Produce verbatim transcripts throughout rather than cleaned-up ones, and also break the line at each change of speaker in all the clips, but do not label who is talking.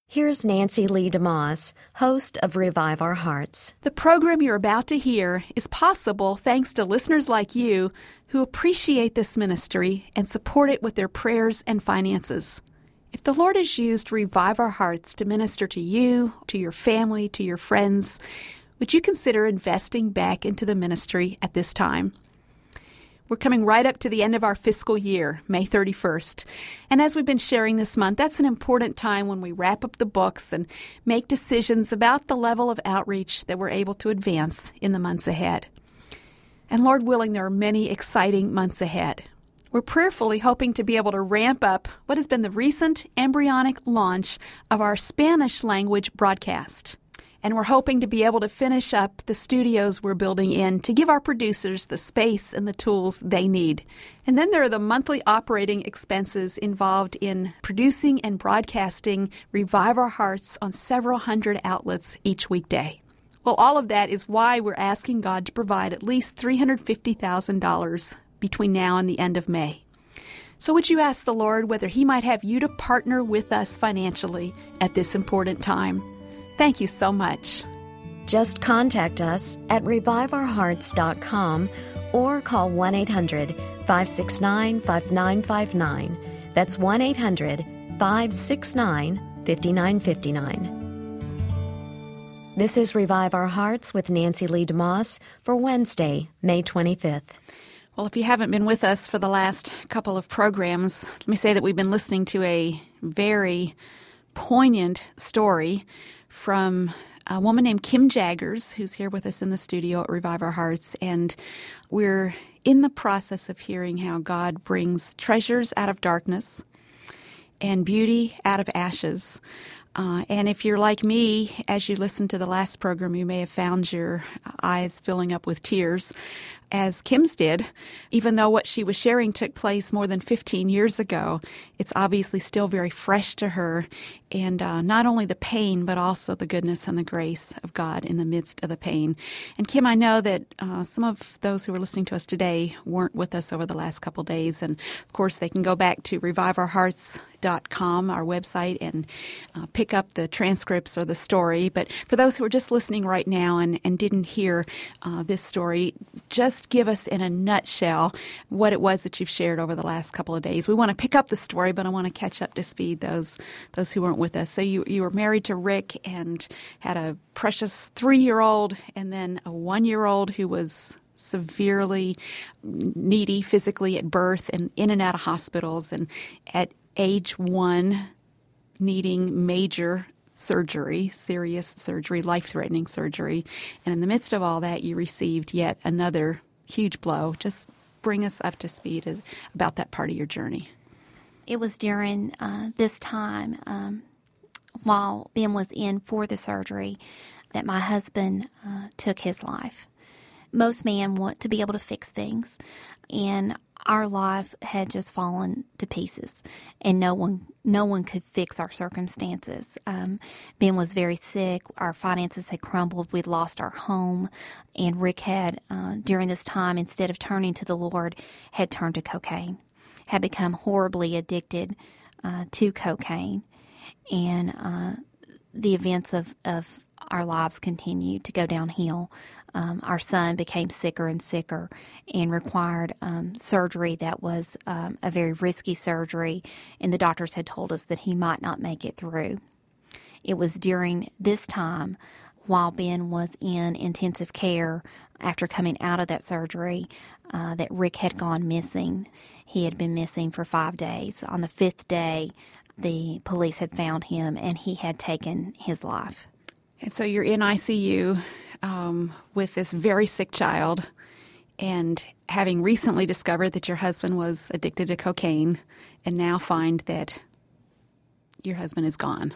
Here's Nancy Lee DeMoss, host of Revive Our Hearts.
The program you're about to hear is possible thanks to listeners like you who appreciate this ministry and support it with their prayers and finances. If the Lord has used Revive Our Hearts to minister to you, to your family, to your friends, would you consider investing back into the ministry at this time? We're coming right up to the end of our fiscal year, May thirty-first. And as we've been sharing this month, that's an important time when we wrap up the books and make decisions about the level of outreach that we're able to advance in the months ahead. And Lord willing, there are many exciting months ahead. We're prayerfully hoping to be able to ramp up what has been the recent embryonic launch of our Spanish language broadcast. And we're hoping to be able to finish up the studios we're building in to give our producers the space and the tools they need. And then there are the monthly operating expenses involved in producing and broadcasting Revive Our Hearts on several hundred outlets each weekday. Well, all of that is why we're asking God to provide at least three hundred fifty thousand dollars between now and the end of May. So would you ask the Lord whether He might have you to partner with us financially at this important time? Thank you so much.
Just contact us at revive our hearts dot com or call one eight hundred, five six nine, five nine five nine. That's one eight hundred, five six nine, five nine five nine. This is Revive Our Hearts with Nancy Lee DeMoss for Wednesday, May twenty-fifth.
Well, if you haven't been with us for the last couple of programs, let me say that we've been listening to a very poignant story from a woman named Kim Jaggers, who's here with us in the studio at Revive Our Hearts. And we're in the process of hearing how God brings treasures out of darkness and beauty out of ashes. Uh, and if you're like me, as you listened to the last program, you may have found your eyes filling up with tears, as Kim's did. Even though what she was sharing took place more than fifteen years ago, it's obviously still very fresh to her. And uh, not only the pain, but also the goodness and the grace of God in the midst of the pain. And Kim, I know that uh, some of those who are listening to us today weren't with us over the last couple days. And, of course, they can go back to revive our hearts dot com, our website, and uh, pick up the transcripts or the story. But for those who are just listening right now and, and didn't hear uh, this story, just give us in a nutshell what it was that you've shared over the last couple of days. We want to pick up the story, but I want to catch up to speed those those who weren't with us. So you you were married to Rick and had a precious three-year-old and then a one-year-old who was severely needy physically at birth and in and out of hospitals, and at age one needing major surgery, serious surgery, life-threatening surgery. And in the midst of all that, you received yet another huge blow. Just bring us up to speed about that part of your journey.
It was during uh, this time, um, while Ben was in for the surgery, that my husband uh, took his life. Most men want to be able to fix things, and our life had just fallen to pieces, and no one no one could fix our circumstances. Um, Ben was very sick. Our finances had crumbled. We'd lost our home, and Rick had, uh, during this time, instead of turning to the Lord, had turned to cocaine, had become horribly addicted uh, to cocaine, and uh, the events of, of our lives continued to go downhill. Um, our son became sicker and sicker and required um, surgery that was um, a very risky surgery, and the doctors had told us that he might not make it through. It was during this time, while Ben was in intensive care after coming out of that surgery, uh, that Rick had gone missing. He had been missing for five days. On the fifth day, the police had found him, and he had taken his life.
And so you're in I C U um, with this very sick child, and having recently discovered that your husband was addicted to cocaine, and now find that your husband is gone.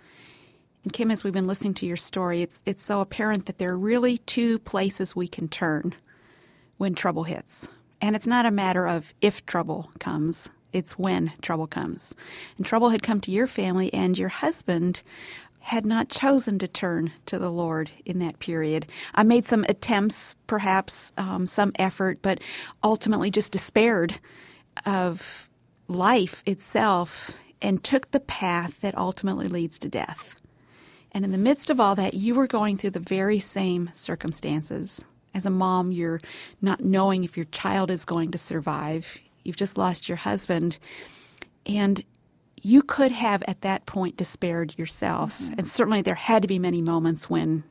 And Kim, as we've been listening to your story, it's it's so apparent that there are really two places we can turn when trouble hits. And it's not a matter of if trouble comes, it's when trouble comes. And trouble had come to your family, and your husband had not chosen to turn to the Lord in that period. I made some attempts, perhaps um, some effort, but ultimately just despaired of life itself and took the path that ultimately leads to death. And in the midst of all that, you were going through the very same circumstances. As a mom, you're not knowing if your child is going to survive. You've just lost your husband. And you could have, at that point, despaired yourself. Mm-hmm. And certainly there had to be many moments when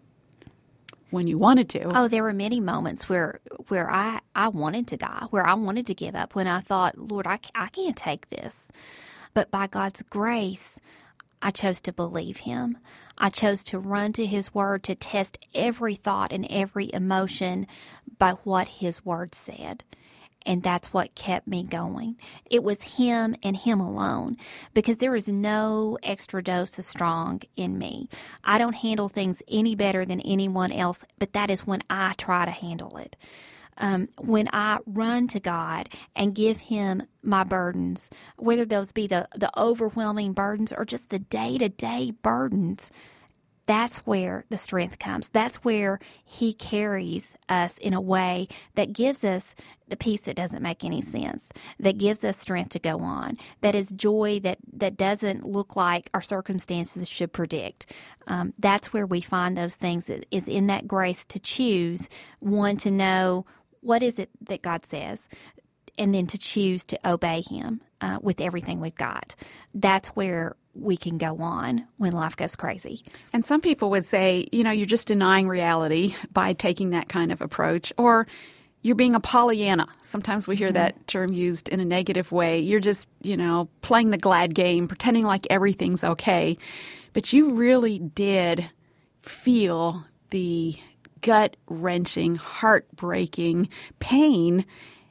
when you wanted to.
Oh, there were many moments where where I, I wanted to die, where I wanted to give up, when I thought, Lord, I, I can't take this. But by God's grace, I chose to believe him. I chose to run to his word, to test every thought and every emotion by what his word said. And that's what kept me going. It was him and him alone, because there is no extra dose of strong in me. I don't handle things any better than anyone else, but that is when I try to handle it. Um, when I run to God and give him my burdens, whether those be the, the overwhelming burdens or just the day-to-day burdens, that's where the strength comes. That's where he carries us in a way that gives us the peace that doesn't make any sense, that gives us strength to go on, that is joy that, that doesn't look like our circumstances should predict. Um, that's where we find those things, is in that grace to choose, one, to know what is it that God says, and then to choose to obey him uh, with everything we've got. That's where we can go on when life goes crazy.
And some people would say, you know, you're just denying reality by taking that kind of approach, or you're being a Pollyanna. Sometimes we hear mm-hmm. that term used in a negative way. You're just, you know, playing the glad game, pretending like everything's okay. But you really did feel the gut-wrenching, heartbreaking pain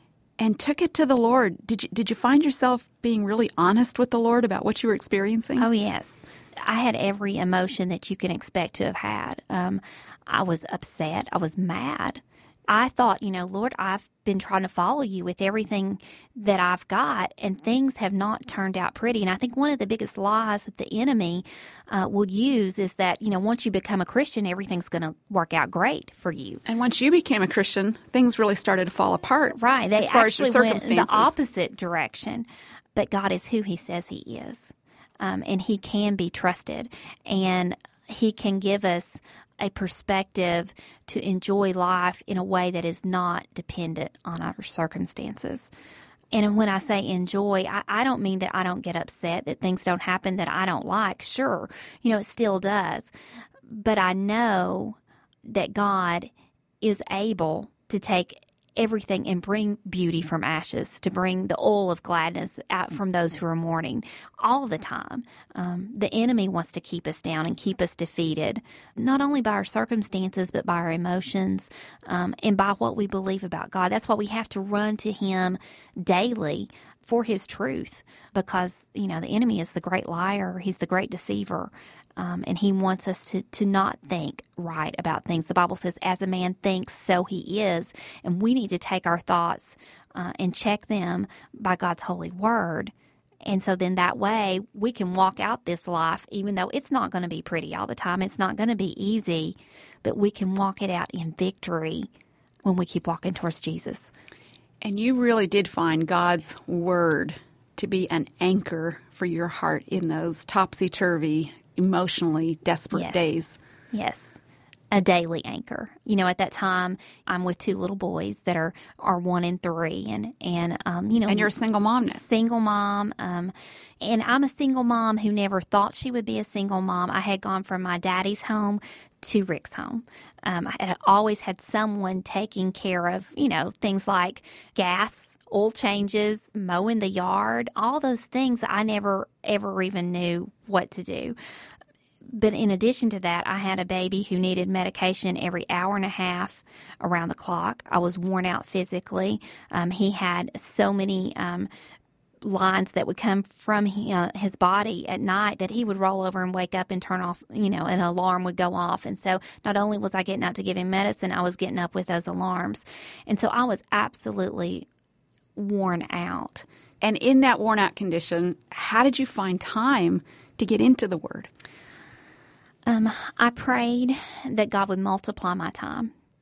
and took it to the Lord. Did you, did you find yourself being really honest with the Lord about what you were experiencing?
Oh, yes. I had every emotion that you can expect to have had. Um, I was upset. I was mad. I thought, you know, Lord, I've been trying to follow you with everything that I've got, and things have not turned out pretty. And I think one of the biggest lies that the enemy uh, will use is that, you know, once you become a Christian, everything's going to work out great for you.
And once you became a Christian, things really started to fall apart.
Right. They
as far
actually
as your
went in the opposite direction. But God is who he says he is. Um, and he can be trusted. And he can give us a perspective to enjoy life in a way that is not dependent on our circumstances. And when I say enjoy, I, I don't mean that I don't get upset, that things don't happen that I don't like. Sure, you know, it still does. But I know that God is able to take everything and bring beauty from ashes, to bring the oil of gladness out from those who are mourning all the time. Um, the enemy wants to keep us down and keep us defeated, not only by our circumstances, but by our emotions um, and by what we believe about God. That's why we have to run to him daily for his truth, because, you know, the enemy is the great liar. He's the great deceiver. Um, and he wants us to, to not think right about things. The Bible says, as a man thinks, so he is. And we need to take our thoughts uh, and check them by God's holy word. And so then that way we can walk out this life, even though it's not going to be pretty all the time. It's not going to be easy, but we can walk it out in victory when we keep walking towards Jesus.
And you really did find God's word to be an anchor for your heart in those topsy-turvy, emotionally desperate
yes.
days.
Yes. A daily anchor. You know, at that time, I'm with two little boys that are, are one and three. And, and um, you know.
And you're a single mom now.
Single mom. Um, and I'm a single mom who never thought she would be a single mom. I had gone from my daddy's home to Rick's home. Um, I had always had someone taking care of, you know, things like gas, oil changes, mowing the yard, all those things I never, ever even knew what to do. But in addition to that, I had a baby who needed medication every hour and a half around the clock. I was worn out physically. Um, he had so many um, lines that would come from he, uh, his body at night that he would roll over and wake up and turn off, you know, an alarm would go off. And so not only was I getting up to give him medicine, I was getting up with those alarms. And so I was absolutely worn out.
And in that worn out condition, how did you find time to get into the Word?
Um, I prayed that God would multiply my time.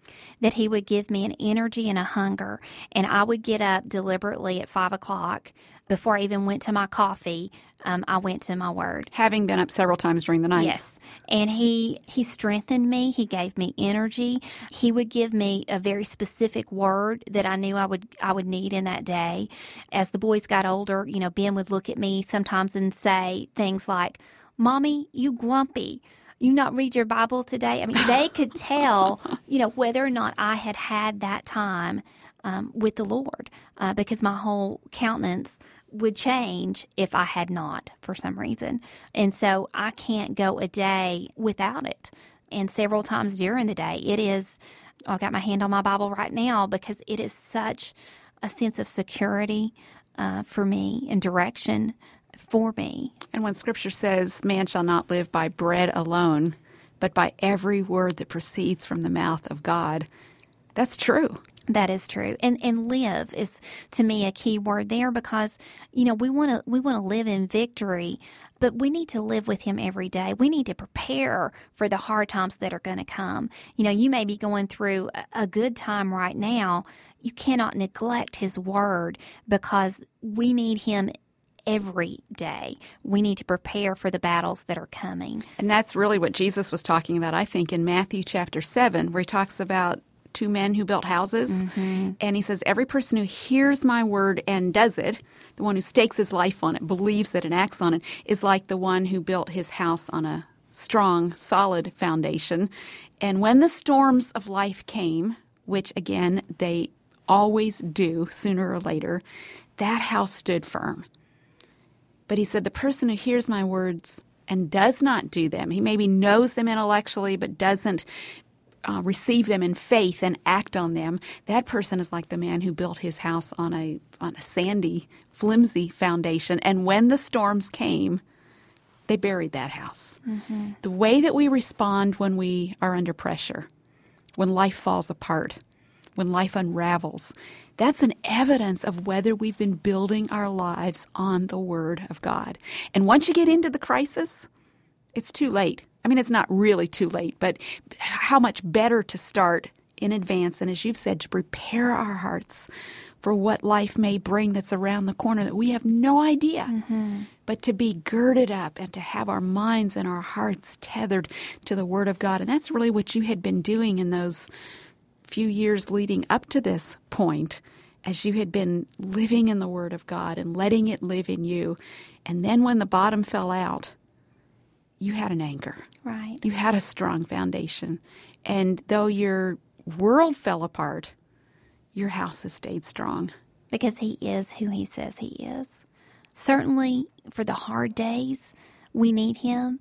that he would give me an energy and a hunger. And I would get up deliberately at five o'clock. Before I even went to my coffee, um, I went to my word.
Having been up several times during the night.
Yes. And he, he strengthened me. He gave me energy. He would give me a very specific word that I knew I would I would need in that day. As the boys got older, you know, Ben would look at me sometimes and say things like, "Mommy, you grumpy. You not read your Bible today?" I mean, they could tell, you know, whether or not I had had that time um, with the Lord, uh, because my whole countenance would change if I had not for some reason. And so I can't go a day without it. And several times during the day, it is, I've got my hand on my Bible right now because it is such a sense of security uh, for me and direction for me.
And when Scripture says, man shall not live by bread alone, but by every word that proceeds from the mouth of God, that's true.
That is true. And and live is, to me, a key word there because, you know, we want to we want to live in victory, but we need to live with him every day. We need to prepare for the hard times that are going to come. You know, you may be going through a, a good time right now. You cannot neglect his word because we need him every day. We need to prepare for the battles that are coming.
And that's really what Jesus was talking about, I think, in Matthew chapter seven, where he talks about two men who built houses. Mm-hmm. And he says, every person who hears my word and does it, the one who stakes his life on it, believes it, and acts on it, is like the one who built his house on a strong, solid foundation. And when the storms of life came, which, again, they always do sooner or later, that house stood firm. But he said, the person who hears my words and does not do them, he maybe knows them intellectually but doesn't uh, receive them in faith and act on them, that person is like the man who built his house on a on a sandy, flimsy foundation. And when the storms came, they buried that house. Mm-hmm. The way that we respond when we are under pressure, when life falls apart, when life unravels, that's an evidence of whether we've been building our lives on the Word of God. And once you get into the crisis, it's too late. I mean, it's not really too late, but how much better to start in advance, and as you've said, to prepare our hearts for what life may bring that's around the corner that we have no idea. Mm-hmm. But to be girded up and to have our minds and our hearts tethered to the Word of God. And that's really what you had been doing in those few years leading up to this point, as you had been living in the Word of God and letting it live in you. And then when the bottom fell out, you had an anchor.
Right.
You had a strong foundation. And though your world fell apart, your house has stayed strong.
Because he is who he says he is. Certainly, for the hard days, we need him.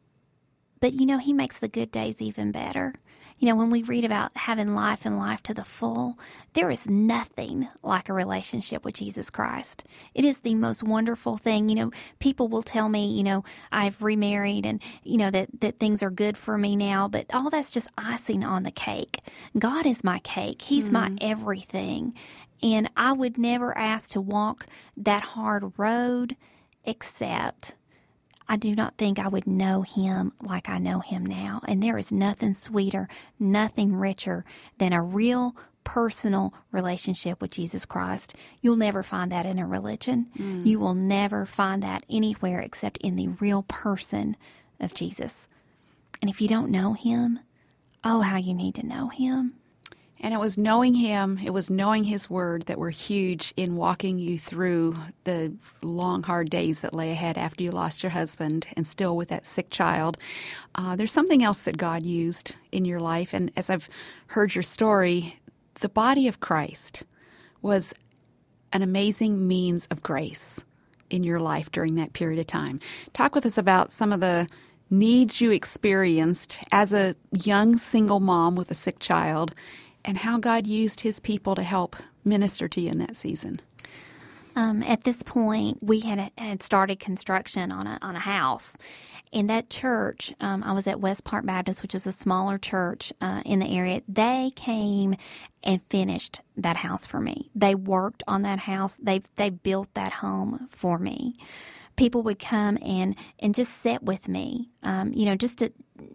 But, you know, he makes the good days even better. You know, when we read about having life and life to the full, there is nothing like a relationship with Jesus Christ. It is the most wonderful thing. You know, people will tell me, you know, I've remarried and, you know, that, that things are good for me now, but all that's just icing on the cake. God is my cake. He's mm-hmm. my everything. And I would never ask to walk that hard road except I do not think I would know him like I know him now. And there is nothing sweeter, nothing richer than a real personal relationship with Jesus Christ. You'll never find that in a religion. Mm. You will never find that anywhere except in the real person of Jesus. And if you don't know him, oh, how you need to know him.
And it was knowing him, it was knowing his word that were huge in walking you through the long, hard days that lay ahead after you lost your husband and still with that sick child. Uh, there's something else that God used in your life. And as I've heard your story, the body of Christ was an amazing means of grace in your life during that period of time. Talk with us about some of the needs you experienced as a young single mom with a sick child, and how God used his people to help minister to you in that season.
Um, at this point, we had had started construction on a on a house. In that church, um, I was at West Park Baptist, which is a smaller church uh, in the area. They came and finished that house for me. They worked on that house. They they built that home for me. People would come and, and just sit with me, um, you know, just to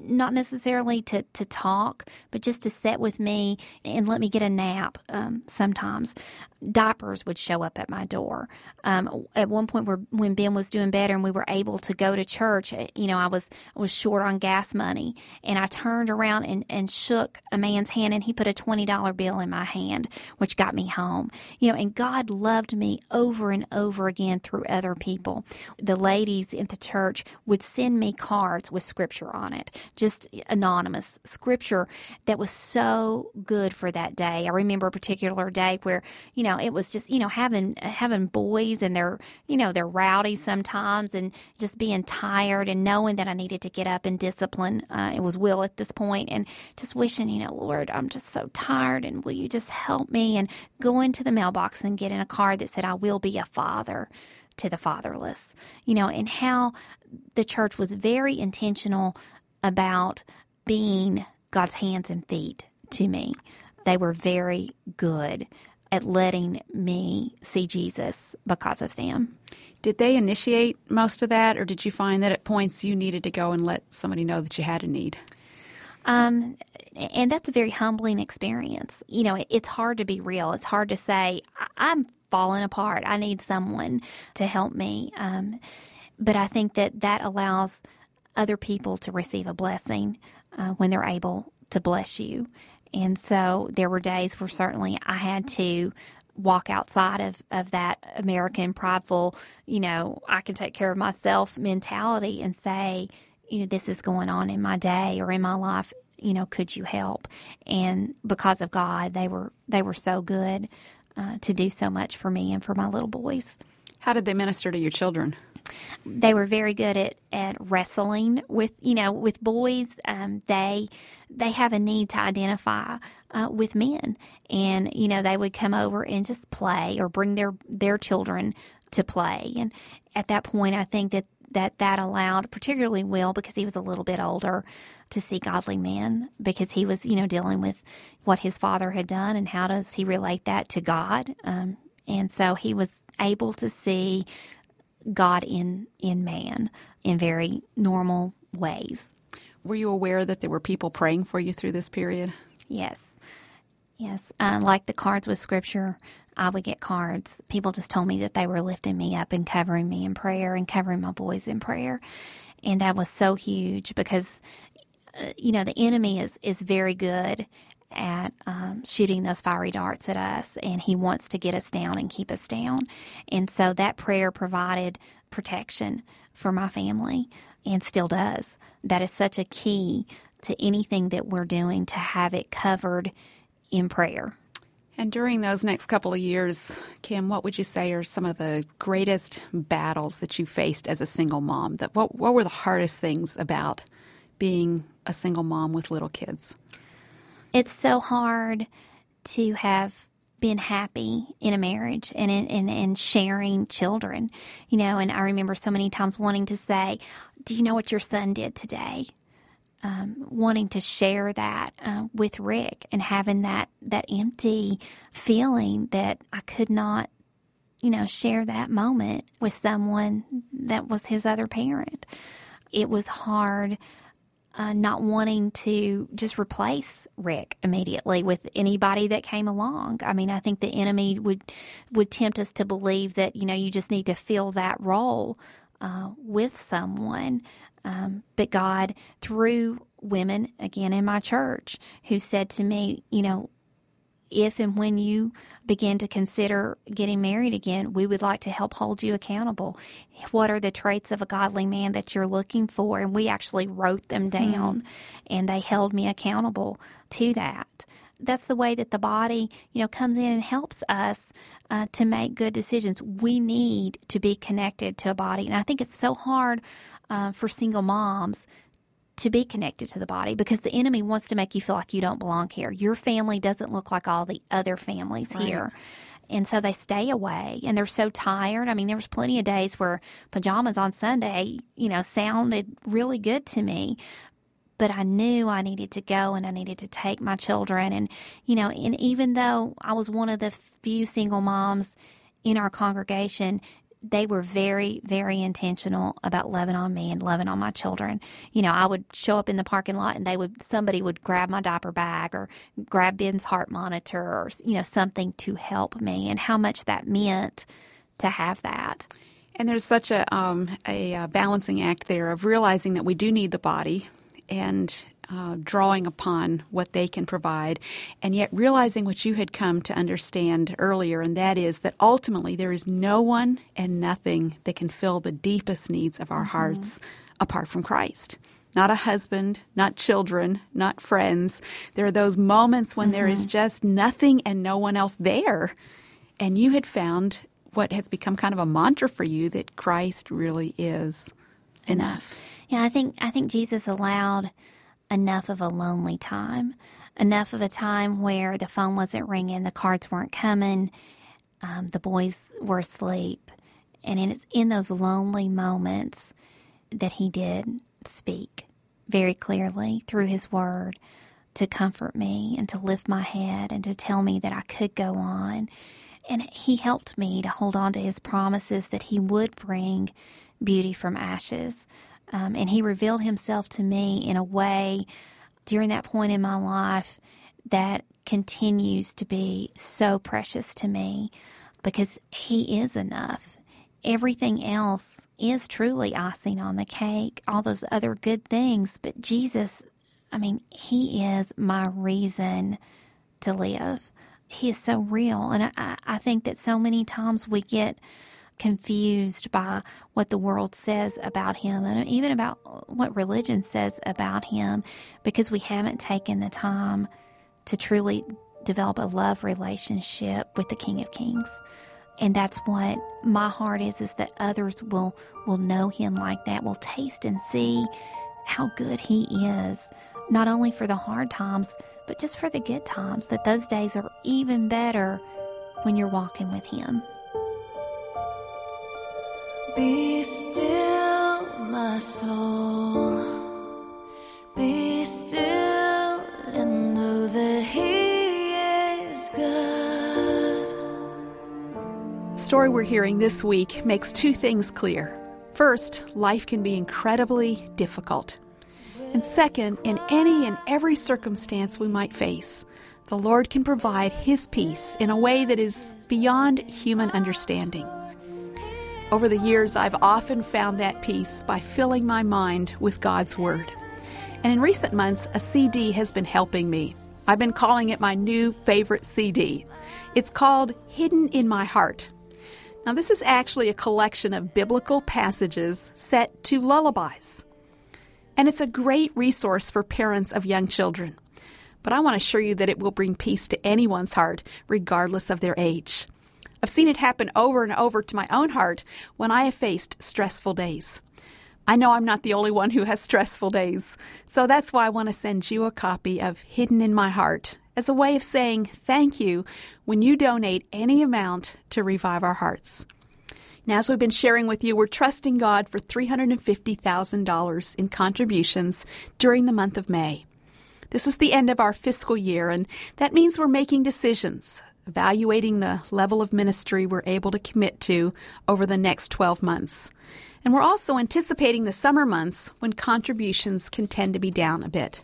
not necessarily to, to talk, but just to sit with me and let me get a nap um, sometimes. Diapers would show up at my door. Um, at one point where, when Ben was doing better and we were able to go to church, you know, I was was short on gas money. And I turned around and, and shook a man's hand, and he put a twenty dollar bill in my hand, which got me home. You know, and God loved me over and over again through other people. The ladies in the church would send me cards with scripture on it, just anonymous scripture that was so good for that day. I remember a particular day where, you know, it was just, you know, having having boys, and they're, you know, they're rowdy sometimes, and just being tired and knowing that I needed to get up and discipline. Uh, it was Will at this point, and just wishing, you know, Lord, I'm just so tired, and will you just help me? And go into the mailbox and get in a card that said, I will be a father to the fatherless, you know, and how the church was very intentional about being God's hands and feet to me. They were very good at letting me see Jesus because of them.
Did they initiate most of that, or did you find that at points you needed to go and let somebody know that you had a need?
Um, and that's a very humbling experience. You know, it, it's hard to be real. It's hard to say, I'm falling apart. I need someone to help me. Um, but I think that that allows other people to receive a blessing uh, when they're able to bless you. And so there were days where certainly I had to walk outside of, of that American prideful, you know, I can take care of myself mentality and say, you know, this is going on in my day or in my life, you know, could you help? And because of God, they were they were so good uh, to do so much for me and for my little boys.
How did they minister to your children?
They were very good at, at wrestling with, you know, with boys. Um, they they have a need to identify uh, with men, and you know they would come over and just play or bring their their children to play. And at that point, I think that that that allowed, particularly Will, because he was a little bit older, to see godly men, because he was, you know, dealing with what his father had done and how does he relate that to God. Um, and so he was able to see God in in man in very normal ways.
Were you aware that there were people praying for you through this period?
Yes. Yes. Uh, like the cards with scripture, I would get cards. People just told me that they were lifting me up and covering me in prayer and covering my boys in prayer. And that was so huge because, uh, you know, the enemy is, is very good at um, shooting those fiery darts at us, and he wants to get us down and keep us down. And so that prayer provided protection for my family and still does. That is such a key to anything that we're doing, to have it covered in prayer.
And during those next couple of years, Kim, what would you say are some of the greatest battles that you faced as a single mom? That what, what were the hardest things about being a single mom with little kids?
It's so hard to have been happy in a marriage and in, in, in sharing children, you know, and I remember so many times wanting to say, do you know what your son did today? Um, wanting to share that uh, with Rick, and having that, that empty feeling that I could not, you know, share that moment with someone that was his other parent. It was hard. Uh, not wanting to just replace Rick immediately with anybody that came along. I mean, I think the enemy would would tempt us to believe that, you know, you just need to fill that role uh, with someone. Um, but God, through women, again, in my church, who said to me, you know, if and when you begin to consider getting married again, we would like to help hold you accountable. What are the traits of a godly man that you're looking for? And we actually wrote them down, mm. and they held me accountable to that. That's the way that the body, you know, comes in and helps us uh, to make good decisions. We need to be connected to a body. And I think it's so hard uh, for single moms to be connected to the body, because the enemy wants to make you feel like you don't belong here. Your family doesn't look like all the other families right. here. And so they stay away, and they're so tired. I mean, there was plenty of days where pajamas on Sunday, you know, sounded really good to me. But I knew I needed to go, and I needed to take my children. And, you know, and even though I was one of the few single moms in our congregation, they were very, very intentional about loving on me and loving on my children. You know, I would show up in the parking lot and they would, somebody would grab my diaper bag or grab Ben's heart monitor or, you know, something to help me, and how much that meant to have that.
And there's such a, um, a uh, balancing act there of realizing that we do need the body and uh, drawing upon what they can provide, and yet realizing what you had come to understand earlier, and that is that ultimately there is no one and nothing that can fill the deepest needs of our mm-hmm. hearts apart from Christ. Not a husband, not children, not friends. There are those moments when mm-hmm. there is just nothing and no one else there. And you had found what has become kind of a mantra for you, that Christ really is enough.
Yeah, I think I think Jesus allowed enough of a lonely time, enough of a time where the phone wasn't ringing, the cards weren't coming, um, the boys were asleep. And it's in those lonely moments that he did speak very clearly through his word to comfort me and to lift my head and to tell me that I could go on. And he helped me to hold on to his promises that he would bring beauty from ashes. Um, and he revealed himself to me in a way during that point in my life that continues to be so precious to me, because he is enough. Everything else is truly icing on the cake, all those other good things. But Jesus, I mean, he is my reason to live. He is so real. And I, I think that so many times we get confused by what the world says about him, and even about what religion says about him, because we haven't taken the time to truly develop a love relationship with the King of Kings. And that's what my heart is, is that others will, will know him like that, will taste and see how good he is, not only for the hard times, but just for the good times, that those days are even better when you're walking with him.
Be still, my soul. Be still and know that he is God.
The story we're hearing this week makes two things clear. First, life can be incredibly difficult. And second, in any and every circumstance we might face, the Lord can provide his peace in a way that is beyond human understanding. Over the years, I've often found that peace by filling my mind with God's Word. And in recent months, a C D has been helping me. I've been calling it my new favorite C D. It's called Hidden in My Heart. Now, this is actually a collection of biblical passages set to lullabies. And it's a great resource for parents of young children. But I want to assure you that it will bring peace to anyone's heart, regardless of their age. I've seen it happen over and over to my own heart when I have faced stressful days. I know I'm not the only one who has stressful days, so that's why I want to send you a copy of Hidden in My Heart as a way of saying thank you when you donate any amount to Revive Our Hearts. Now, as we've been sharing with you, we're trusting God for three hundred fifty thousand dollars in contributions during the month of May. This is the end of our fiscal year, and that means we're making decisions, evaluating the level of ministry we're able to commit to over the next twelve months. And we're also anticipating the summer months when contributions can tend to be down a bit.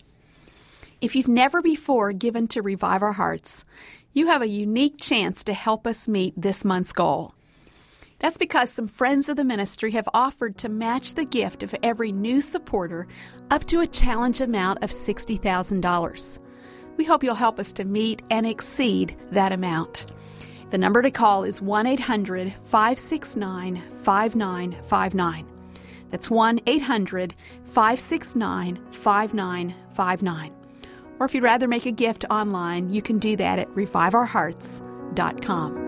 If you've never before given to Revive Our Hearts, you have a unique chance to help us meet this month's goal. That's because some friends of the ministry have offered to match the gift of every new supporter up to a challenge amount of sixty thousand dollars. We hope you'll help us to meet and exceed that amount. The number to call is one eight hundred five six nine five nine five nine. That's one eight hundred five six nine five nine five nine. Or if you'd rather make a gift online, you can do that at revive our hearts dot com.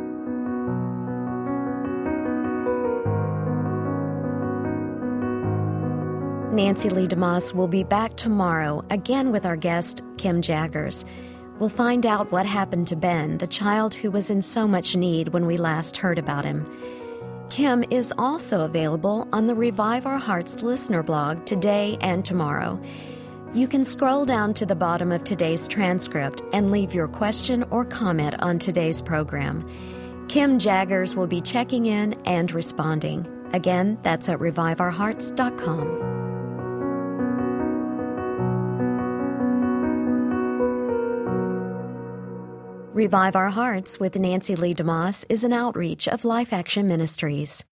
Nancy Lee DeMoss will be back tomorrow, again with our guest, Kim Jaggers. We'll find out what happened to Ben, the child who was in so much need when we last heard about him. Kim is also available on the Revive Our Hearts listener blog today and tomorrow. You can scroll down to the bottom of today's transcript and leave your question or comment on today's program. Kim Jaggers will be checking in and responding. Again, that's at revive our hearts dot com. Revive Our Hearts with Nancy Lee DeMoss is an outreach of Life Action Ministries.